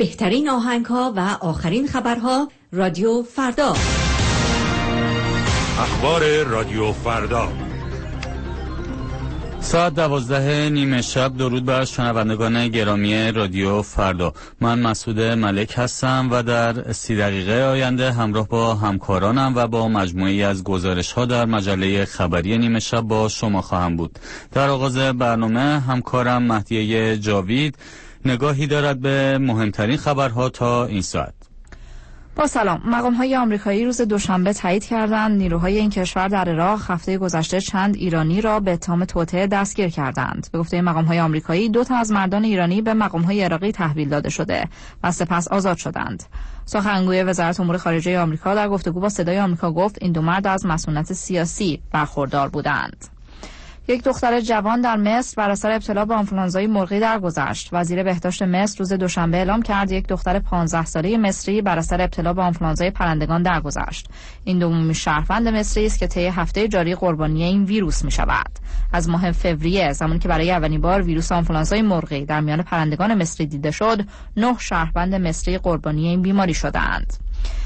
بهترین آهنگ‌ها و آخرین خبرها رادیو فردا. اخبار رادیو فردا ساعت 12 نیمه شب. درود بر شنوندگان گرامی رادیو فردا. من مسعود ملک هستم و در 30 دقیقه آینده همراه با همکارانم و با مجموعی از گزارش‌ها در مجله خبری نیمه شب با شما خواهم بود. در آغاز برنامه همکارم مهدیه جاوید نگاهی دارد به مهمترین خبرها تا این ساعت. با سلام. مقام‌های آمریکایی روز دوشنبه تایید کردند نیروهای این کشور در عراق هفته گذشته چند ایرانی را به اتهام توطئه دستگیر کردند. به گفته مقام‌های آمریکایی 2 تا از مردان ایرانی به مقام‌های عراقی تحویل داده شده و سپس آزاد شدند. سخنگوی وزارت امور خارجه آمریکا در گفتگو با صدای آمریکا گفت این 2 مرد از مسئولیت سیاسی برخوردار بودند. یک دختر جوان در مصر بر اثر ابتلا به آنفولانزای مرغی درگذشت. وزیر بهداشت مصر روز دوشنبه اعلام کرد یک دختر 15 ساله مصری بر اثر ابتلا به آنفولانزای پرندگان درگذشت. این دومین شهروند مصری است که طی هفته جاری قربانی این ویروس می‌شود. از ماه فوریه، زمانی که برای اولین بار ویروس آنفولانزای مرغی در میان پرندگان مصری دیده شد، 9 شهروند مصری قربانی این بیماری شدند.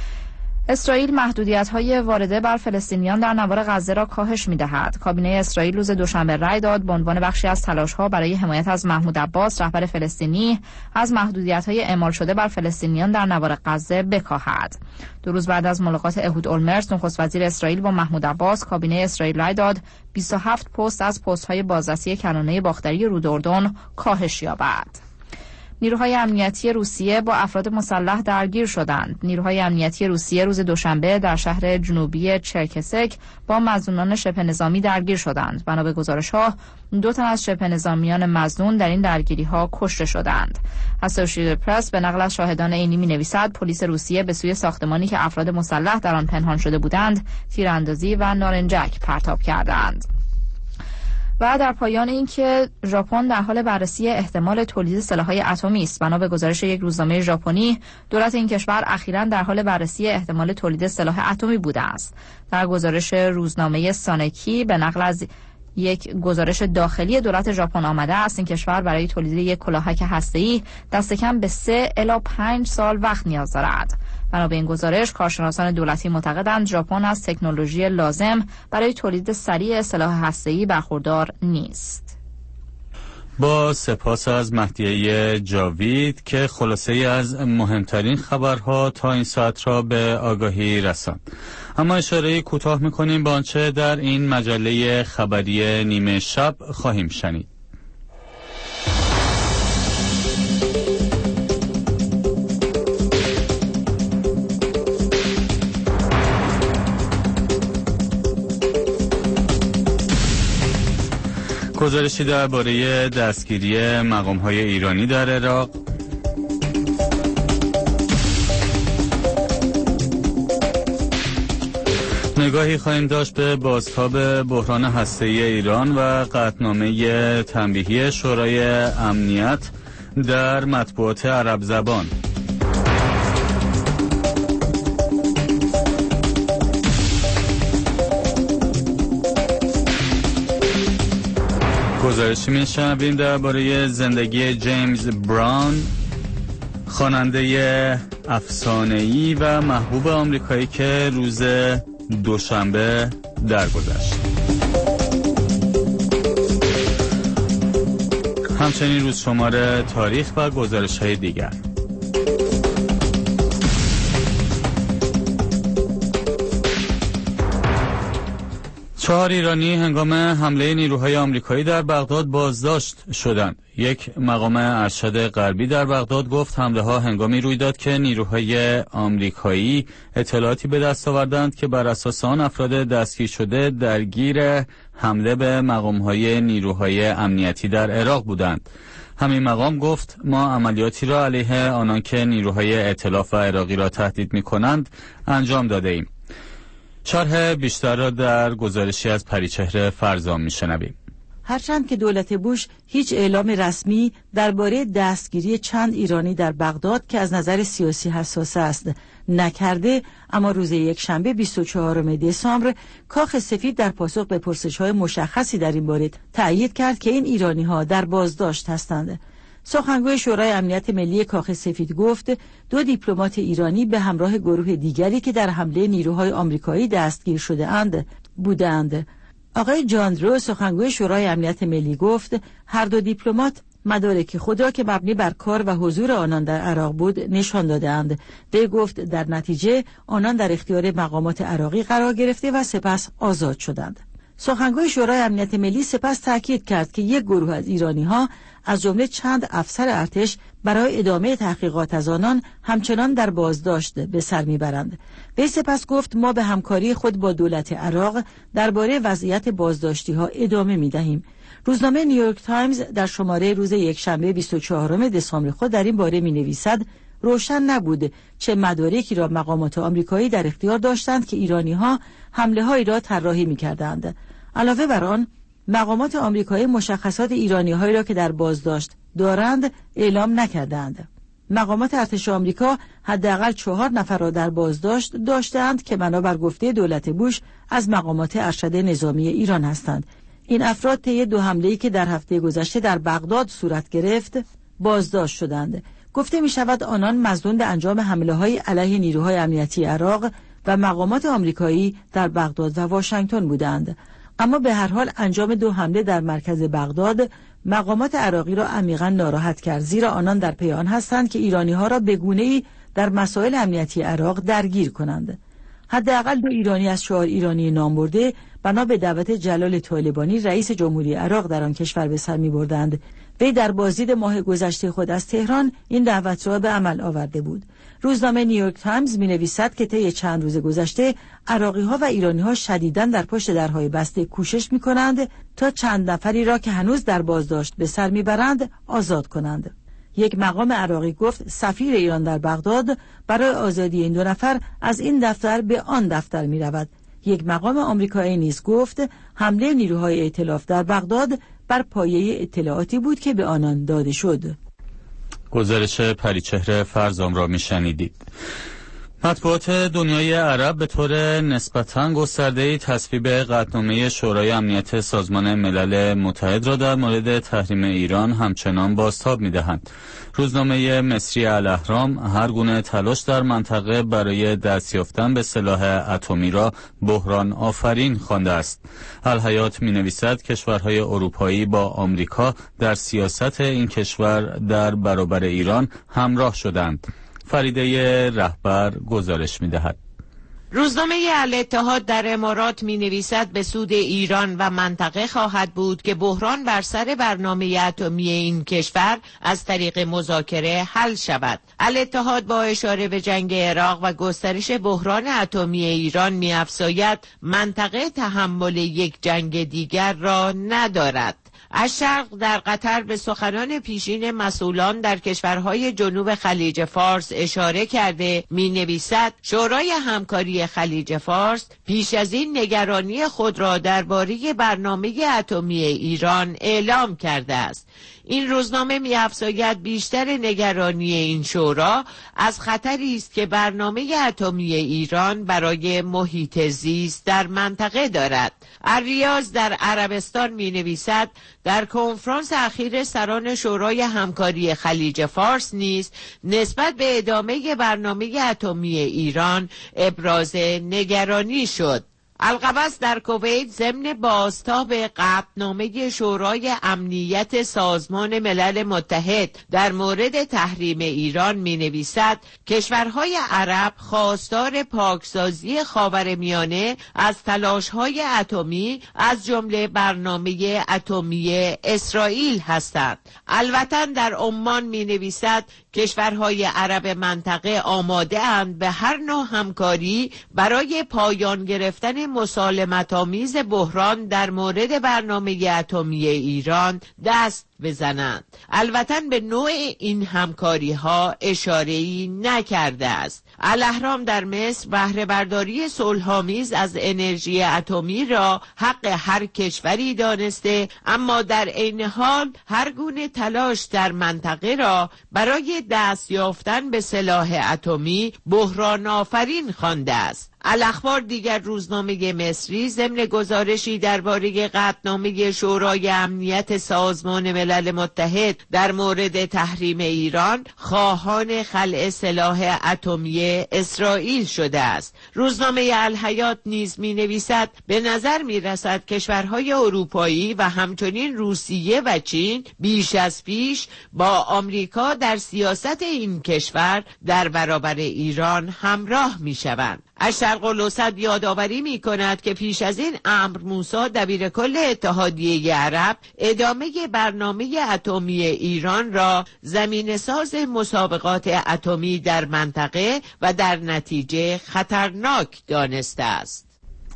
اسرائیل محدودیت‌های وارده بر فلسطینیان در نوار غزه را کاهش می‌دهد. کابینه اسرائیل روز دوشنبه رأی داد به عنوان بخشی از تلاش‌ها برای حمایت از محمود عباس رهبر فلسطینی از محدودیت‌های اعمال شده بر فلسطینیان در نوار غزه بکاهد. 2 روز بعد از ملاقات اهود اولمرت نخست وزیر اسرائیل با محمود عباس، کابینه اسرائیل رأی داد 27 پست از پست‌های بازرسی کنانه باختری رود کاهش یابد. نیروهای امنیتی روسیه با افراد مسلح درگیر شدند. نیروهای امنیتی روسیه روز دوشنبه در شهر جنوبی چرکسک با مظنونان شبه نظامی درگیر شدند. بنا به گزارش‌ها 2 تن از شبه نظامیان مظنون در این درگیری‌ها کشته شدند. اسوسییتد پرس به نقل از شاهدان عینی می‌نویسد پلیس روسیه به سوی ساختمانی که افراد مسلح در آن پنهان شده بودند تیراندازی و نارنجک پرتاب کردند. و در پایان اینکه ژاپن در حال بررسی احتمال تولید سلاح‌های اتمی است. بنا به گزارش یک روزنامه ژاپنی، دولت این کشور اخیراً در حال بررسی احتمال تولید سلاح اتمی بوده است. در گزارش روزنامه سانکی به نقل از یک گزارش داخلی دولت ژاپن آمده است این کشور برای تولید یک کلاهک هسته‌ای دست کم به 3 الی 5 سال وقت نیاز دارد. بنا به این گزارش، کارشناسان دولتی معتقدند ژاپن از تکنولوژی لازم برای تولید سریع سلاح هسته‌ای برخوردار نیست. با سپاس از مهدیه جاوید که خلاصه از مهمترین خبرها تا این ساعت را به آگاهی رساند. اما اشاره کوتاه می‌کنیم به آنچه در این مجله خبری نیمه شب خواهیم شنید. گزارشی درباره دستگیری مقام‌های ایرانی در عراق، نگاهی خواهیم داشت به بازتاب بحران هسته‌ای ایران و قطعنامه تنبیهی شورای امنیت در مطبوعات عرب زبان. گزارشی میشنویم درباره زندگی جیمز براون، خواننده افسانه‌ای و محبوب آمریکایی که روز دوشنبه درگذشت. همچنین روز شمار تاریخ و گزارش‌های دیگر. 4 ایرانی هنگام حمله نیروهای آمریکایی در بغداد بازداشت شدند. یک مقام ارشد غربی در بغداد گفت حمله ها هنگامی روی داد که نیروهای آمریکایی اطلاعاتی به دست آوردند که بر اساس آن افراد دستگیر شده درگیر حمله به مقام‌های نیروهای امنیتی در عراق بودند. همین مقام گفت ما عملیاتی را علیه آنان که نیروهای ائتلاف و عراقی را تهدید می‌کنند انجام داده ایم. شرح بیشتر را در گزارشی از پریچهره فرزام می‌شنویم. هرچند که دولت بوش هیچ اعلام رسمی درباره دستگیری چند ایرانی در بغداد که از نظر سیاسی حساس است نکرده، اما روز یکشنبه 24 دسامبر کاخ سفید در پاسخ به پرسش‌های مشخصی در این باره تأیید کرد که این ایرانی‌ها در بازداشت هستند. سخنگوی شورای امنیت ملی کاخ سفید گفت 2 دیپلمات ایرانی به همراه گروه دیگری که در حمله نیروهای آمریکایی دستگیر بودند. آقای جان رو سخنگوی شورای امنیت ملی گفت هر 2 دیپلمات مدارک خود را که مبنی بر کار و حضور آنان در عراق بود نشان دادند. وی گفت در نتیجه آنان در اختیار مقامات عراقی قرار گرفته و سپس آزاد شدند. سخنگوی شورای امنیت ملی سپس تاکید کرد که یک گروه از ایرانی‌ها از جمله چند افسر ارتش برای ادامه تحقیقات از آنان همچنان در بازداشت به سر میبرند. وی سپس گفت ما به همکاری خود با دولت عراق درباره وضعیت بازداشتی‌ها ادامه می‌دهیم. روزنامه نیویورک تایمز در شماره روز یکشنبه 24 دسامبر خود در این باره می‌نویسد روشن نبود چه مدارکی را مقامات آمریکایی در اختیار داشتند که ایرانی‌ها حمله‌هایی را طراحی می‌کردند. علاوه بر آن مقامات آمریکایی مشخصات ایرانی‌هایی را که در بازداشت دارند اعلام نکردند. مقامات ارتش آمریکا حداقل 4 نفر را در بازداشت داشتند که بنابر گفته دولت بوش از مقامات ارشد نظامی ایران هستند. این افراد طی 2 حمله‌ای که در هفته گذشته در بغداد صورت گرفت بازداشت شدند. گفته می شود آنان مظنون به انجام حمله‌های علیه نیروهای امنیتی عراق و مقامات آمریکایی در بغداد و واشنگتن بودند. اما به هر حال انجام 2 حمله در مرکز بغداد مقامات عراقی را عمیقاً ناراحت کرد، زیرا آنان در پی آن هستند که ایرانی‌ها را به گونه‌ای در مسائل امنیتی عراق درگیر کنند. حداقل 2 ایرانی از 4 ایرانی نامبرده بنا به دعوت جلال طالبانی رئیس جمهوری عراق در آن کشور به سر می‌بردند. وی در بازدید ماه گذشته خود از تهران این دعوت را به عمل آورده بود. روزنامه نیویورک تایمز می‌نویسد که طی چند روز گذشته عراقی‌ها و ایرانی‌ها شدیداً در پشت درهای بسته کوشش می‌کنند تا چند نفری را که هنوز در بازداشت به سر می‌برند آزاد کنند. یک مقام عراقی گفت سفیر ایران در بغداد برای آزادی این 2 نفر از این دفتر به آن دفتر می‌رود. یک مقام آمریکایی نیز گفت حمله نیروهای ائتلاف در بغداد بر پایه اطلاعاتی بود که به آنان داده شد. گزارش پریچهره فرزام را میشنیدید. مطبوعات دنیای عرب به طور نسبتاً گسترده‌ای تصویب قطعنامه شورای امنیت سازمان ملل متحد را در مورد تحریم ایران همچنان بازتاب می‌دهند. روزنامه مصری الاهرام هر گونه تلاش در منطقه برای دست یافتن به سلاح اتمی را بحران آفرین خوانده است. الحیات می‌نویسد کشورهای اروپایی با آمریکا در سیاست این کشور در برابر ایران همراه شدند. فریده رهبر گزارش می‌دهد. روزنامه الاتحاد در امارات می‌نویسد به سود ایران و منطقه خواهد بود که بحران بر سر برنامه اتمی این کشور از طریق مذاکره حل شود. الاتحاد با اشاره به جنگ عراق و گسترش بحران اتمی ایران می‌افزاید منطقه تحمل یک جنگ دیگر را ندارد. از شرق در قطر به سخنان پیشین مسئولان در کشورهای جنوب خلیج فارس اشاره کرده می‌نویسد شورای همکاری خلیج فارس پیش از این نگرانی خود را درباره برنامه اتمی ایران اعلام کرده است. این روزنامه می‌افزاید بیشتر نگرانی این شورا از خطری است که برنامه اتمی ایران برای محیط زیست در منطقه دارد. الریاض در عربستان می‌نویسد در کنفرانس اخیر سران شورای همکاری خلیج فارس نیز نسبت به ادامه برنامه اتمی ایران ابراز نگرانی شد. القبس در کویت ضمن بازتاب قطعنامه شورای امنیت سازمان ملل متحد در مورد تحریم ایران می‌نویسد کشورهای عرب خواستار پاکسازی خاورمیانه از تلاش‌های اتمی از جمله برنامه اتمی اسرائیل هستند. الوطن در عمان می‌نویسد کشورهای عرب منطقه آماده اند به هر نوع همکاری برای پایان گرفتن مسالمت‌آمیز بحران در مورد برنامه اتمی ایران دست بزنند. الوطن به نوع این همکاری ها اشاره‌ای نکرده است. الاهرام در مصر بهره برداری صلح‌آمیز از انرژی اتمی را حق هر کشوری دانسته، اما در عین حال هر گونه تلاش در منطقه را برای دست یافتن به سلاح اتمی بحران آفرین خوانده است. الاخبار دیگر روزنامه مصری ضمن گزارشی درباره قطعنامه شورای امنیت سازمان ملل متحد در مورد تحریم ایران خواهان خلع سلاح اتمی اسرائیل شده است. روزنامه الحیات نیز می‌نویسد به نظر می‌رسد کشورهای اروپایی و همچنین روسیه و چین بیش از پیش با آمریکا در سیاست این کشور در برابر ایران همراه می‌شوند. شرق الاوسط یادآوری می‌کند که پیش از این امر موسی دبیرکل اتحادیه عرب ادامه برنامه اتمی ایران را زمینه‌ساز مسابقات اتمی در منطقه و در نتیجه خطرناک دانسته است.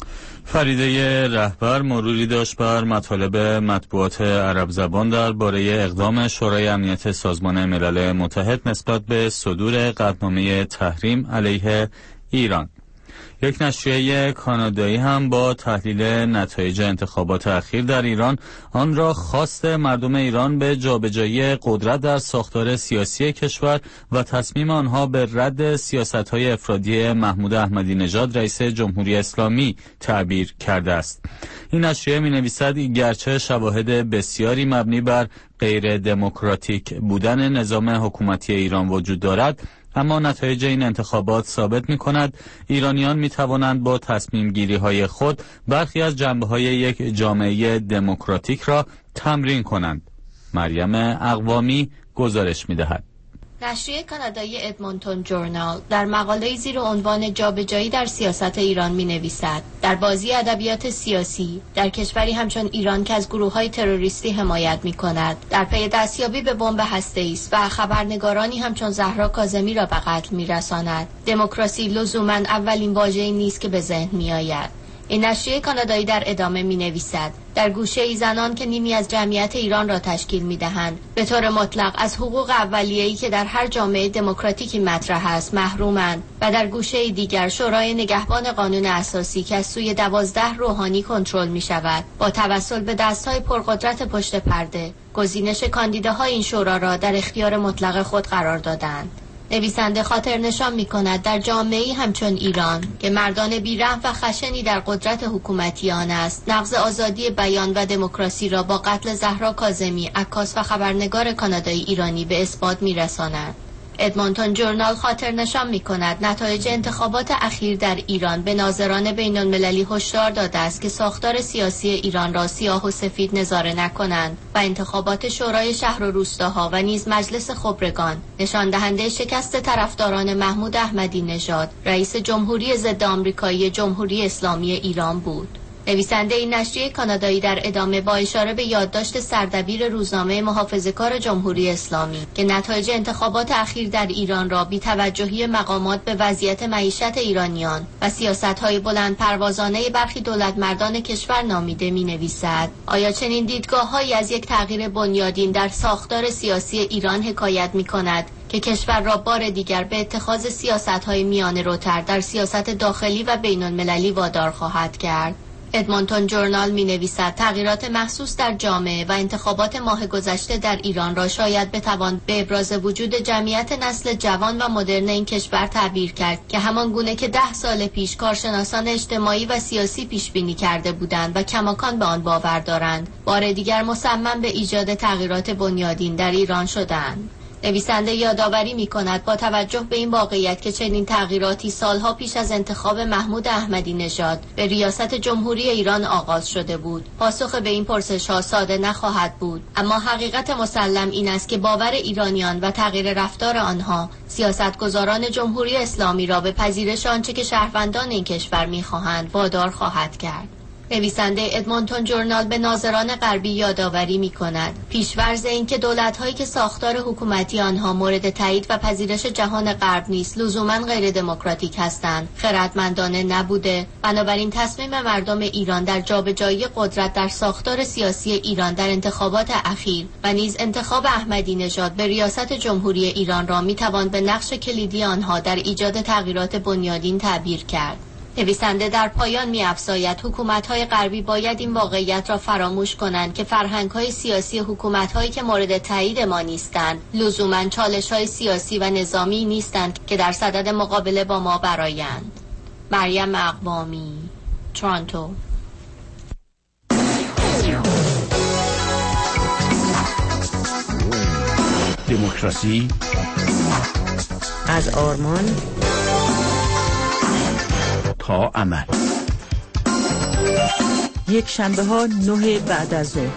فریده رهبر مروری داشت بر مطالب مطبوعات عرب زبان درباره اقدام شورای امنیت سازمان ملل متحد نسبت به صدور قطعنامه تحریم علیه ایران. یک نشریه کانادایی هم با تحلیل نتایج انتخابات اخیر در ایران آن را خواست مردم ایران به جابجایی قدرت در ساختار سیاسی کشور و تصمیم آنها به رد سیاست‌های افرادی محمود احمدی نژاد رئیس جمهوری اسلامی تعبیر کرده است. این نشریه می‌نویسد گرچه شواهد بسیاری مبنی بر غیر دموکراتیک بودن نظام حکومتی ایران وجود دارد، اما نتایج این انتخابات ثابت می‌کند ایرانیان می‌توانند با تصمیم گیری‌های خود برخی از جنبه‌های یک جامعه دموکراتیک را تمرین کنند. مریم اقوامی گزارش می‌دهد. نشریه کانادایی ادمونتون جورنال در مقاله‌ای زیر عنوان جابجایی در سیاست ایران می‌نویسد در بازی ادبیات سیاسی در کشوری همچون ایران که از گروه‌های تروریستی حمایت می‌کند در پی دستیابی به بمب هسته‌ای است و خبرنگارانی همچون زهرا کاظمی را به قتل می‌رساند، دموکراسی لزوماً اولین واژه‌ای نیست که به ذهن می‌آید. این نشریه کانادایی در ادامه می‌نویسد در گوشه‌ای زنان که نیمی از جمعیت ایران را تشکیل می‌دهند به طور مطلق از حقوق اولیه‌ای که در هر جامعه دموکراتیکی مطرح است محرومند و در گوشه‌ای دیگر شورای نگهبان قانون اساسی که از سوی 12 روحانی کنترل می‌شود با توسل به دست‌های پرقدرت پشت پرده گزینش کاندیداهای این شورا را در اختیار مطلق خود قرار دادند. نویسنده خاطر نشان می کند در جامعه‌ای همچون ایران که مردان بی‌رحم و خشنی در قدرت حکومتی آن است، نقض آزادی بیان و دموکراسی را با قتل زهرا کاظمی، عکاس و خبرنگار کانادایی ایرانی به اثبات می رساند. ادمونتون جورنال خاطر نشان می کند نتایج انتخابات اخیر در ایران به ناظران بین المللی هشدار داده است که ساختار سیاسی ایران را سیاه و سفید نظاره نکنند و انتخابات شورای شهر و روستاها و نیز مجلس خبرگان نشان دهنده شکست طرفداران محمود احمدی نژاد رئیس جمهوری ضد آمریکایی جمهوری اسلامی ایران بود. نویسنده این نشریه کانادایی در ادامه با اشاره به یادداشت سردبیر روزنامه محافظه‌کار جمهوری اسلامی که نتایج انتخابات اخیر در ایران را بی‌توجهی مقامات به وضعیت معیشت ایرانیان و سیاست‌های بلند پروازانه برخی دولتمردان کشور نامیده می‌نویسد. آیا چنین دیدگاه‌هایی از یک تغییر بنیادین در ساختار سیاسی ایران حکایت می‌کند که کشور را بار دیگر به اتخاذ سیاست‌های میانه‌روتر در سیاست داخلی و بین‌المللی وادار خواهد کرد؟ ادمونتون جورنال می نویسد تغییرات محسوس در جامعه و انتخابات ماه گذشته در ایران را شاید بتوان به ابراز وجود جمعیت نسل جوان و مدرن این کشور تعبیر کرد که همان گونه که 10 سال پیش کارشناسان اجتماعی و سیاسی پیش بینی کرده بودند و کماکان به آن باور دارند، بار دیگر مصمم به ایجاد تغییرات بنیادین در ایران شدند. نویسنده یادآوری می‌کند با توجه به این واقعیت که چنین تغییراتی سالها پیش از انتخاب محمود احمدی نژاد به ریاست جمهوری ایران آغاز شده بود، پاسخ به این پرسش‌ها ساده نخواهد بود، اما حقیقت مسلم این است که باور ایرانیان و تغییر رفتار آنها سیاستگزاران جمهوری اسلامی را به پذیرش آنچه که شهروندان این کشور می‌خواهند وادار خواهد کرد. نویسنده ادمونتون جورنال به ناظران غربی یادآوری می‌کند پیش‌ورز این که دولت‌هایی که ساختار حکومتی آنها مورد تایید و پذیرش جهان غرب نیست لزوماً غیر دموکراتیک هستند خردمندانه نبوده، بنابراین تصمیم مردم ایران در جابجایی قدرت در ساختار سیاسی ایران در انتخابات اخیر و نیز انتخاب احمدی نژاد به ریاست جمهوری ایران را می‌توان به نقش کلیدی آنها در ایجاد تغییرات بنیادین تعبیر کرد. نویسنده در پایان می‌افزاید حکومت‌های غربی باید این واقعیت را فراموش کنند که فرهنگ‌های سیاسی حکومت‌هایی که مورد تایید ما نیستند لزوماً چالش‌های سیاسی و نظامی نیستند که در صدد مقابله با ما برآیند. مریم اقوامی، تورنتو. دموکراسی از آرمان تا عمل. یک شنبه ها 9 بعد از ظهر.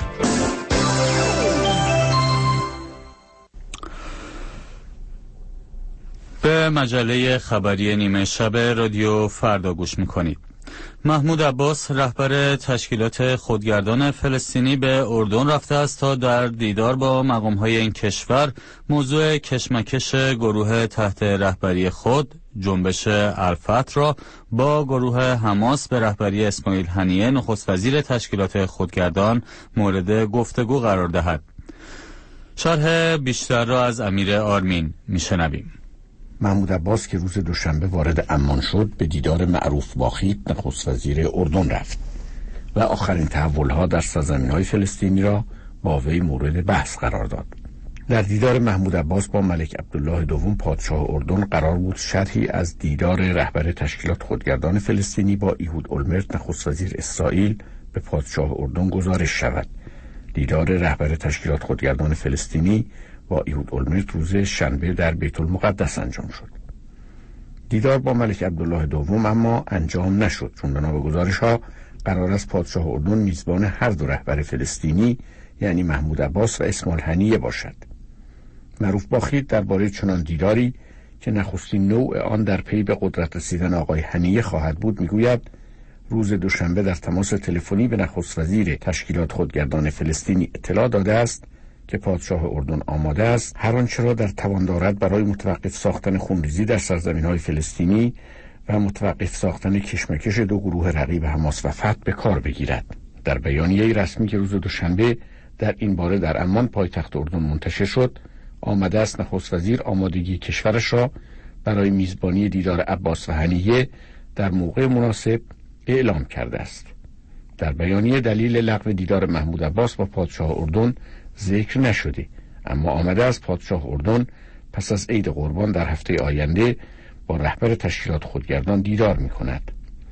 به مجله خبری نیمه شب رادیو فردا گوش میکنید. محمود عباس رهبر تشکیلات خودگردان فلسطینی به اردن رفته است تا در دیدار با مقام‌های این کشور موضوع کشمکش گروه تحت رهبری خود جنبش الفتح را با گروه حماس به رهبری اسماعیل هنیه نخست وزیر تشکیلات خودگردان مورد گفتگو قرار دهد. شرح بیشتر را از امیر آرمین میشنویم. محمود عباس که روز دوشنبه وارد عمان شد به دیدار معروف باخید نخست وزیر اردن رفت و آخرین تحولها در سرزمین‌های فلسطینی را با وی مورد بحث قرار داد. در دیدار محمود عباس با ملک عبدالله دوم پادشاه اردن قرار بود شرحی از دیدار رهبر تشکیلات خودگردان فلسطینی با ایهود اولمرت نخست وزیر اسرائیل به پادشاه اردن گزارش شود. دیدار رهبر تشکیلات خودگردان فلسطینی با ایهود اولمرت روز شنبه در بیت المقدس انجام شد. دیدار با ملک عبدالله دوم اما انجام نشد، چون بنا به گزارش‌ها قرار است پادشاه اردن میزبان هر دو رهبر فلسطینی یعنی محمود عباس و اسماعیل هنیه باشد. معروف باخید درباره چنان دیداری که نخستین نوع آن در پی به قدرت رسیدن آقای هنیه خواهد بود میگوید روز دوشنبه در تماس تلفنی به نخست وزیر تشکیلات خودگردان فلسطینی اطلاع داده است که پادشاه اردن آماده است هر آنچه را در توان دارد برای متوقف ساختن خونریزی در سرزمین‌های فلسطینی و متوقف ساختن کشمکش دو گروه رقیب حماس و فتح به کار بگیرد. در بیانیه رسمی که روز دوشنبه در این باره در عمان پایتخت اردن منتشر شد، آمده است نخست وزیر آمادگی کشورش را برای میزبانی دیدار عباس و هنیه در موقع مناسب اعلام کرده است. در بیانیه دلیل لغو دیدار محمود عباس با پادشاه اردن ذکر نشده، اما آمده است پادشاه اردن پس از عید قربان در هفته آینده با رهبر تشکیلات خودگردان دیدار می کند.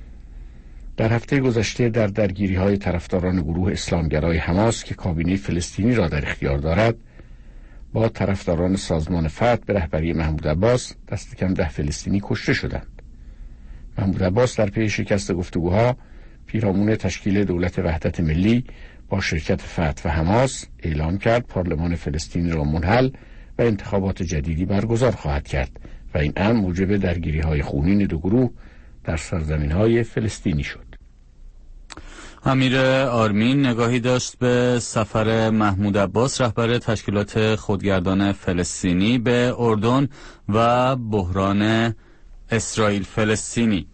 در هفته گذشته در درگیری‌های طرفداران گروه اسلامگرای حماس که کابینه فلسطینی را در اختیار دارد با طرفداران سازمان فتح به رهبری محمود عباس دست کم 10 فلسطینی کشته شدند. محمود عباس در پی شکست گفتگوها پیرامون تشکیل دولت وحدت ملی با شرکت فتح و حماس اعلام کرد پارلمان فلسطینی را منحل و انتخابات جدیدی برگزار خواهد کرد و این امر موجب درگیری‌های خونین دو گروه در سرزمین‌های فلسطینی شد. امیر آرمین نگاهی داشت به سفر محمود عباس رهبر تشکیلات خودگردان فلسطینی به اردن و بحران اسرائیل فلسطینی.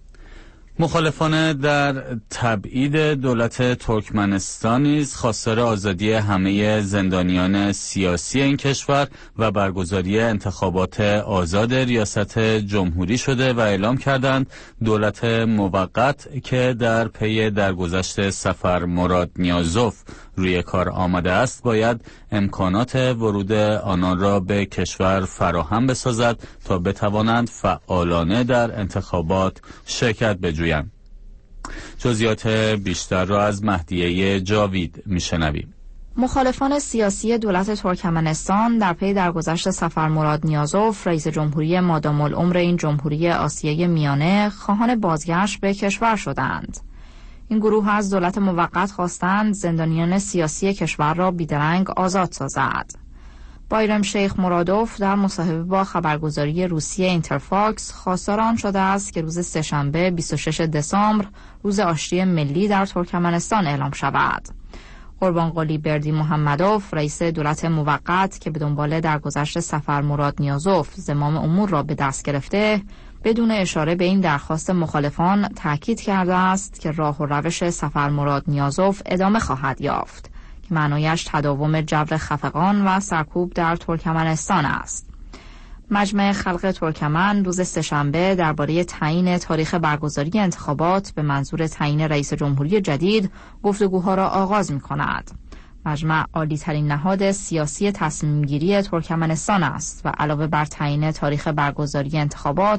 مخالفان در تبعید دولت ترکمنستان نیز خواستار آزادی همه زندانیان سیاسی این کشور و برگزاری انتخابات آزاد ریاست جمهوری شده و اعلام کردند دولت موقت که در پی درگذشت سفر مراد نیازوف روی کار آمده است باید امکانات ورود آنان را به کشور فراهم بسازد تا بتوانند فعالانه در انتخابات شرکت بجویند. جزئیات بیشتر را از مهدیه جاوید میشنویم. مخالفان سیاسی دولت ترکمنستان در پی درگذشت سفر مراد نیازوف رئیس جمهوری مادام العمر این جمهوری آسیای میانه خواهان بازگشت به کشور شدند. این گروه از دولت موقت خواستند زندانیان سیاسی کشور را بیدرنگ آزاد سازد. بایرم شیخ مرادوف در مصاحبه با خبرگزاری روسیه اینترفاکس خواستار آن شده است که روز سه‌شنبه 26 دسامبر روز آشتی ملی در ترکمنستان اعلام شود. قربانقلی بردی محمدوف رئیس دولت موقت که به دنبال درگذشت سفر مراد نیازوف زمام امور را به دست گرفته بدون اشاره به این درخواست مخالفان تاکید کرده است که راه و روش سفر مراد نیازوف ادامه خواهد یافت که معنایش تداوم جبر خفقان و سرکوب در ترکمنستان است. مجمع خلق ترکمن روز سه‌شنبه درباره تعیین تاریخ برگزاری انتخابات به منظور تعیین رئیس جمهوری جدید گفتگوها را آغاز می‌کند. مجمع عالی‌ترین نهاد سیاسی تصمیم‌گیری ترکمنستان است و علاوه بر تعیین تاریخ برگزاری انتخابات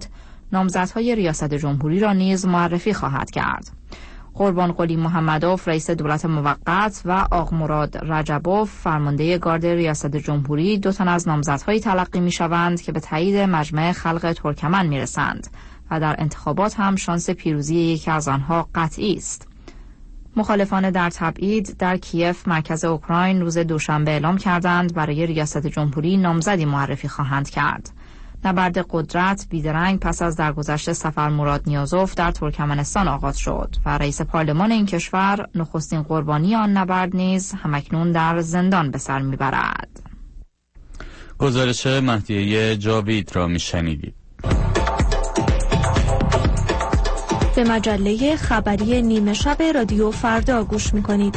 نامزدهای ریاست جمهوری را نیز معرفی خواهد کرد. قربان قلی محمدوف رئیس دولت موقت و آق مراد رجبوف فرمانده گارد ریاست جمهوری 2 تن از نامزدهایی تلقی می‌شوند که به تایید مجمع خلق ترکمن می‌رسند و در انتخابات هم شانس پیروزی یکی از آنها قطعی است. مخالفان در تبعید در کیف مرکز اوکراین روز دوشنبه اعلام کردند برای ریاست جمهوری نامزدی معرفی خواهند کرد. نبرد قدرت بیدرنگ پس از درگذشت سفر مراد نیازوف در ترکمنستان آغاز شد و رئیس پارلمان این کشور نخستین قربانی آن نبرد نیز همکنون در زندان به سر میبرد. گزارش مهدیه جاوید را میشنیدید. به مجله خبری نیمه شب رادیو فردا گوش میکنید.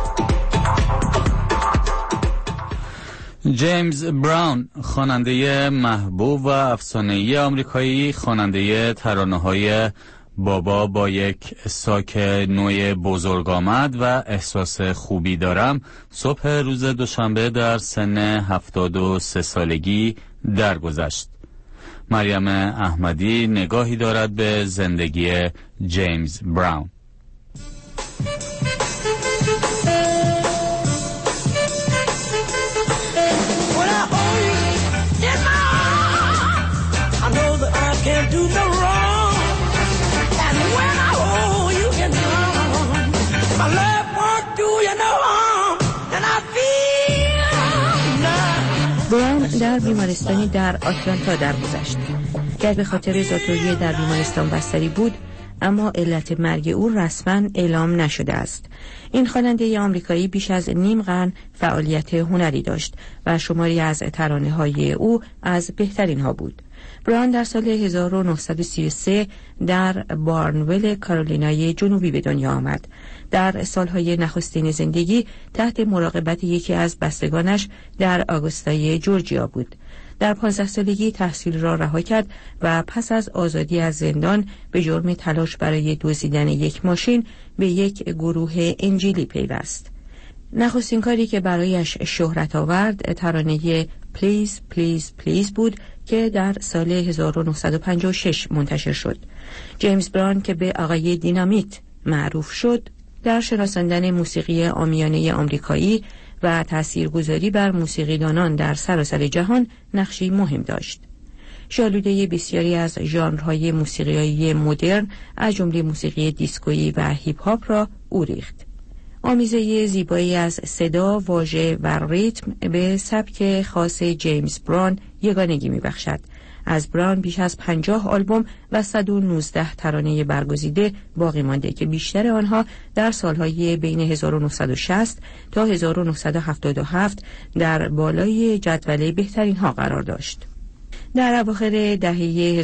جیمز براون خواننده محبوب و افسانه‌ای آمریکایی، خواننده ترانه‌های بابا با یک ساک نوع بزرگ آمد و احساس خوبی دارم، صبح روز دوشنبه در سن 73 سالگی درگذشت. مریم احمدی نگاهی دارد به زندگی جیمز براون. براون در بیمارستانی در آتلانتا درگذشت. گر به خاطر ذات‌الریه در بیمارستان بستری بود، اما علت مرگ او رسما اعلام نشده است. این خواننده آمریکایی بیش از نیم قرن فعالیت هنری داشت و شماری از ترانه‌های او از بهترین ها بود. براون در سال 1933 در بارنول کارولینای جنوبی به دنیا آمد. در سالهای نخستین زندگی تحت مراقبت یکی از بستگانش در آگوستای جورجیا بود. در 15 سالگی تحصیل را رها کرد و پس از آزادی از زندان به جرم تلاش برای دزدیدن یک ماشین به یک گروه انجیلی پیوست. نخستین کاری که برایش شهرت آورد ترانه پلیز پلیز پلیز بود که در سال 1956 منتشر شد. جیمز براون که به آقای دینامیت معروف شد، در شناساندن موسیقی عامیانه آمریکایی و تاثیرگذاری بر موسیقیدانان در سراسر جهان نقشی مهم داشت. شالوده بسیاری از ژانرهای موسیقی مدرن از جمله موسیقی دیسکویی و هیپ هاپ را او ریخت. آمیزه زیبایی از صدا، واژه و ریتم به سبک خاص جیمز براون یگانگی می‌بخشد. از براون بیش از 50 آلبوم و 119 ترانه برگزیده باقی مانده که بیشتر آنها در سالهای بین 1960 تا 1977 در بالای جدول بهترین ها قرار داشت. در اواخر دهه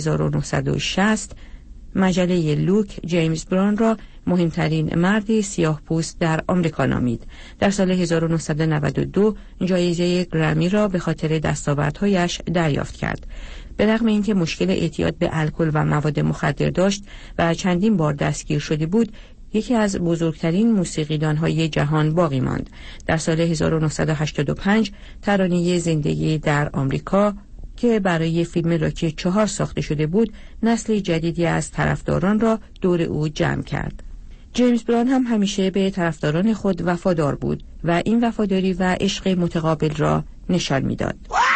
1960 مجله لوک جیمز براون را مهمترین مرد سیاه‌پوست در آمریکا نامید. در سال 1992 جایزه گرمی را به خاطر دستاوردهایش دریافت کرد. به رغم اینکه مشکل اعتیاد به الکل و مواد مخدر داشت و چندین بار دستگیر شده بود، یکی از بزرگترین موسیقیدان‌های جهان باقی ماند. در سال 1985 ترانه زندگی در آمریکا که برای فیلم راکی 4 ساخته شده بود، نسل جدیدی از طرفداران را دور او جمع کرد. جیمز براون هم همیشه به طرفداران خود وفادار بود و این وفاداری و عشق متقابل را نشان می‌داد.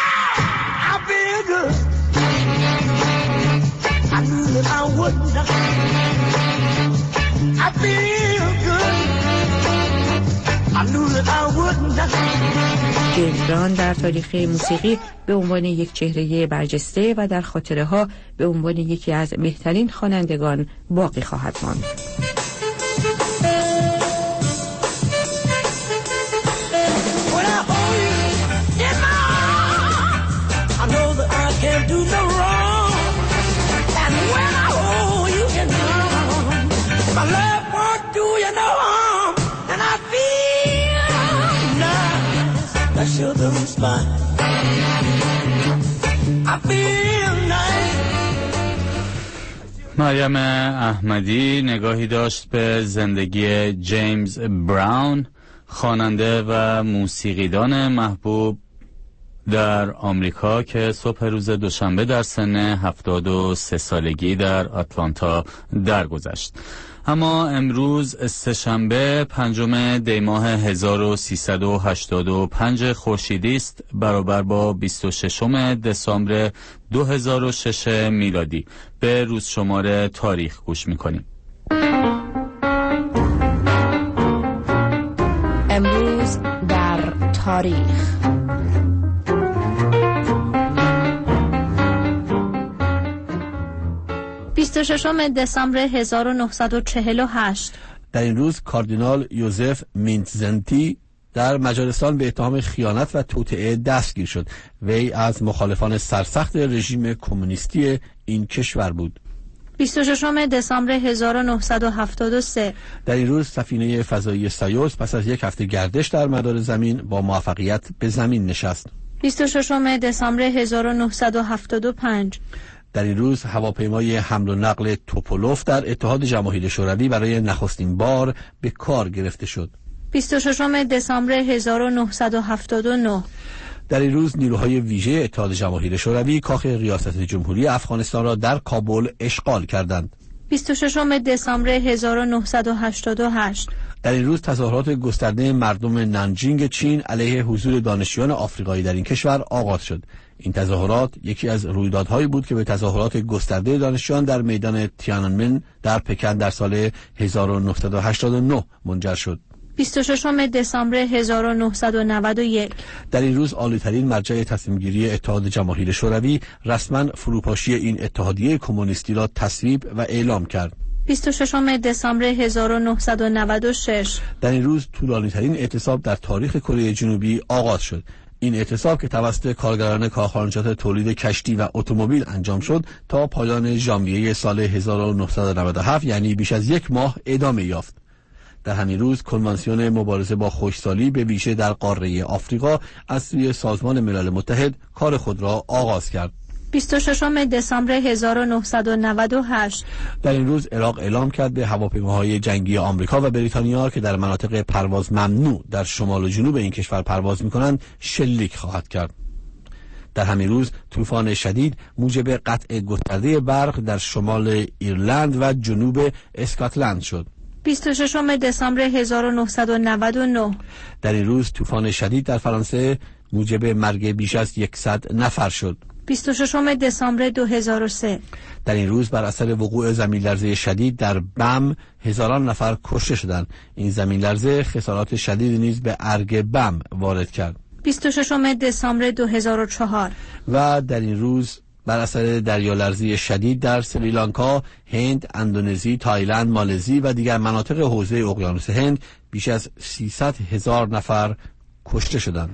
جیمز براون در تاریخ موسیقی به عنوان یک چهره برجسته و در خاطره ها به عنوان یکی از بهترین خوانندگان باقی خواهد ماند. مریم احمدی نگاهی داشت به زندگی جیمز براون، خواننده و موسیقیدان محبوب در آمریکا که صبح روز دوشنبه در سن 73 سالگی در آتلانتا درگذشت. اما امروز سه‌شنبه 5 دی ماه 1385 خورشیدی است، برابر با 26 دسامبر 2006 میلادی. به روز شمار تاریخ گوش می‌کنیم. امروز در تاریخ. دسامبر 1948 در این روز کاردینال یوزف مینتزنتی در مجارستان به اتهام خیانت و توطئه دستگیر شد. وی از مخالفان سرسخت رژیم کمونیستی این کشور بود. 26 دسامبر 1973 در این روز سفینه فضایی سایوس پس از یک هفته گردش در مدار زمین با موفقیت به زمین نشست. 26 دسامبر 1975 در این روز هواپیمای حمل و نقل توپولوف در اتحاد جماهیر شوروی برای نخستین بار به کار گرفته شد. 26 دسامبر 1979 در این روز نیروهای ویژه اتحاد جماهیر شوروی کاخ ریاست جمهوری افغانستان را در کابل اشغال کردند. 26 دسامبر 1988 در این روز تظاهرات گسترده مردم نانجینگ چین علیه حضور دانشجویان آفریقایی در این کشور آغاز شد. این تظاهرات یکی از رویدادهایی بود که به تظاهرات گسترده دانشجویان در میدان تیانانمن در پکن در سال 1989 منجر شد. 26 دسامبر 1991 در این روز عالی‌ترین مرجع تصمیم‌گیری اتحاد جماهیر شوروی رسما فروپاشی این اتحادیه کمونیستی را تصویب و اعلام کرد. 26 دسامبر 1996 در این روز طولانی‌ترین اعتصاب در تاریخ کره جنوبی آغاز شد. این اعتصاب که توسط کارگران کارخانجات تولید کشتی و اتومبیل انجام شد تا پایان ژانویه سال 1997 یعنی بیش از یک ماه ادامه یافت. در همین روز کنوانسیون مبارزه با خشکسالی به ویژه در قاره آفریقا از سوی سازمان ملل متحد کار خود را آغاز کرد. 26 دسامبر 1998 در این روز عراق اعلام کرد به هواپیماهای جنگی آمریکا و بریتانیا که در مناطق پرواز ممنوع در شمال و جنوب این کشور پرواز می‌کنند شلیک خواهد کرد. در همین روز طوفان شدید موجب قطع گسترده برق در شمال ایرلند و جنوب اسکاتلند شد. 26 دسامبر 1999 در این روز طوفان شدید در فرانسه موجب مرگ بیش از 100 نفر شد. 26 دسامبر 2003 در این روز بر اثر وقوع زمین‌لرزه شدید در بم هزاران نفر کشته شدند. این زمین‌لرزه خسارات شدید نیز به ارگ بم وارد کرد. 26 دسامبر 2004 و در این روز بر اثر دریالرزی شدید در سریلانکا، هند، اندونزی، تایلند، مالزی و دیگر مناطق حوزه اقیانوس هند بیش از 300,000 نفر کشته شدند.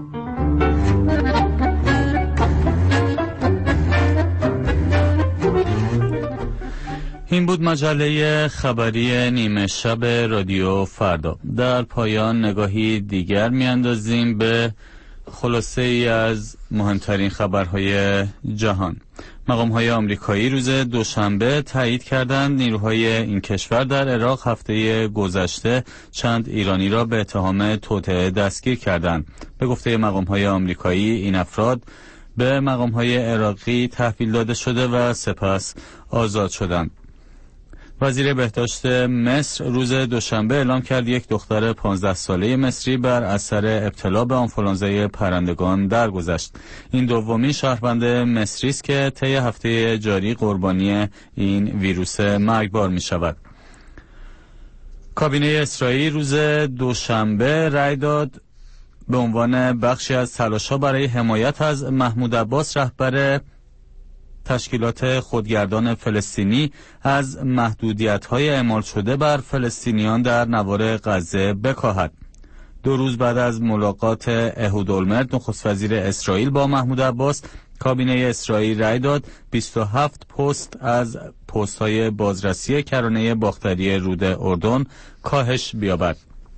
این بود مجله خبری نیمه شب رادیو فردا. در پایان نگاهی دیگر میاندازیم به خلاصه ای از مهمترین خبرهای جهان. مقام‌های آمریکایی روز دوشنبه تایید کردند نیروهای این کشور در عراق هفته گذشته چند ایرانی را به اتهام توطئه دستگیر کردند. به گفته مقام‌های آمریکایی این افراد به مقام‌های عراقی تحویل داده شده و سپس آزاد شدند. وزیر بهداشت مصر روز دوشنبه اعلام کرد یک دختر 15 ساله مصری بر اثر ابتلا به آنفولانزای پرندگان درگذشت. این دومین شهروند مصری است که طی هفته جاری قربانی این ویروس مرگبار می شود. کابینه اسرائیل روز دوشنبه رأی داد به عنوان بخشی از تلاش‌ها برای حمایت از محمود عباس رهبر تشکیلات خودگردان فلسطینی از محدودیت‌های اعمال شده بر فلسطینیان در نوار غزه بکاهد. 2 روز بعد از ملاقات اهود اولمرت نخست وزیر اسرائیل با محمود عباس، کابینه اسرائیل رأی داد 27 پست از پست‌های بازرسی کرانه باختری رود اردن کاهش بیابد.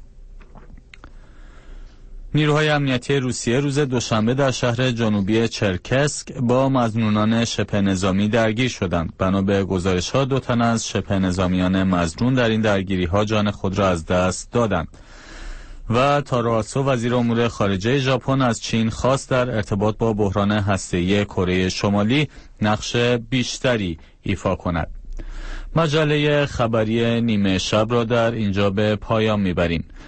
نیروهای امنیتی روسیه روز دوشنبه در شهر جنوبی چرکسک با مظنونان شبه نظامی درگیر شدند. بنا به گزارش‌ها 2 تن از شبه نظامیان مظنون در این درگیری‌ها جان خود را از دست دادند. و تارو آتسو وزیر امور خارجه ژاپن از چین خواست در ارتباط با بحران هسته‌ای کره شمالی نقش بیشتری ایفا کند. مجله خبری نیمه شب را در اینجا به پایان میبریم.